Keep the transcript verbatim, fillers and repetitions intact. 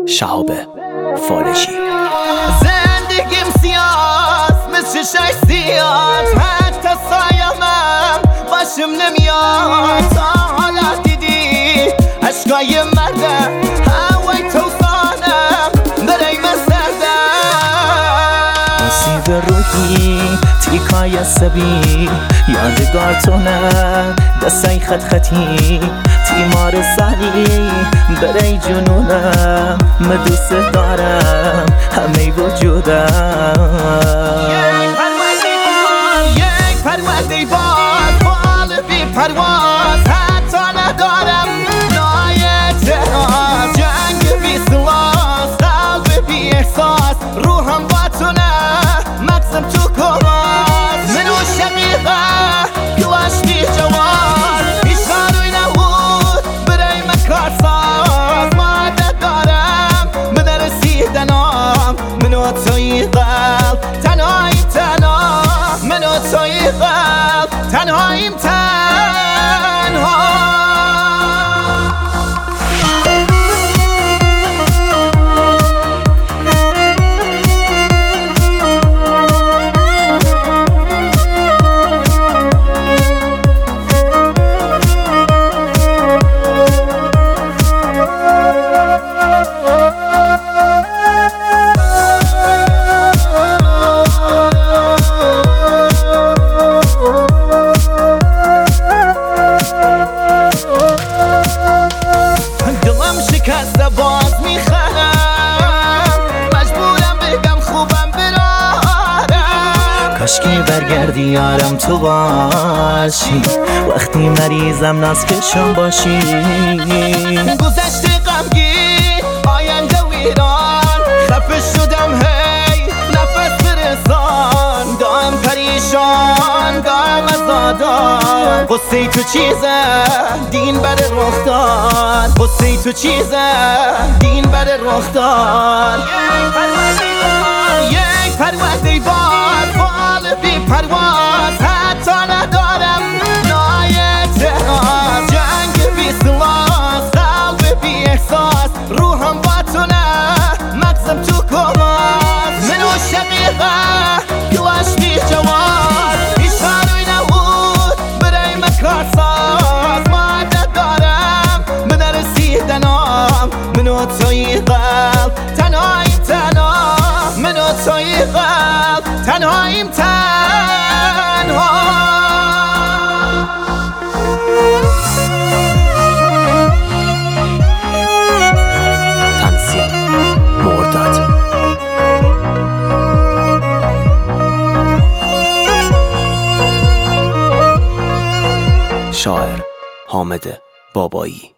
شهاب فالجی. زندگیم سیاست مثل شش سیاست، حتی سایمم باشم نمیاد. تا حالا دیدی عشقای مردم هوای توفانم برای من سردم. آسیب روحی تیکای عصبی یادگار تو نه دستای خط خطی تیمار سالی برای جنونم من دوست دارم همه وجودم. یک پرونده باز یک پرونده باز بال بی پرواز حتی ندارم نای اعتراض. جنگ بی سلاح قلب بی احساس روحم با تو نه مغزم تو کواز. منو شقیقه کلاش بی جواز هیچ قانوی نبود برای من کارساز. مادت دارم به رسیدنام منو توی قلب تنهاییم تنها منو توی قلب تنهاییم تنها. شکسته باز میخرم مجبورم بگم خوبم برارم. کاشکی برگردی یارم تو باشی وقتی مریضم نازکشم باشی. گذشته غمگین آینده ویران خفه شدم هی نفس برسان. دارم پریشان دارم ازادان قصه تو چیزه دین بر رخ داد. قصه تو چیزه دین بر رخ داد. یک پرونده باز بال بی پرواز حتی ندارم نای اعتراض. جنگ بی سلاح قلب بی احساس روحم با تو نه مغزم تو کواز. منو شقیقه کلاش بی جواز هیچ قانوی نبود برای من کارساز. مادت دارم به رسیدنام منو توی قلب تنهاییم تنها منو توی قلب تنهاییم تنها. تنظیم مرداد. شاعر حامد بابایی.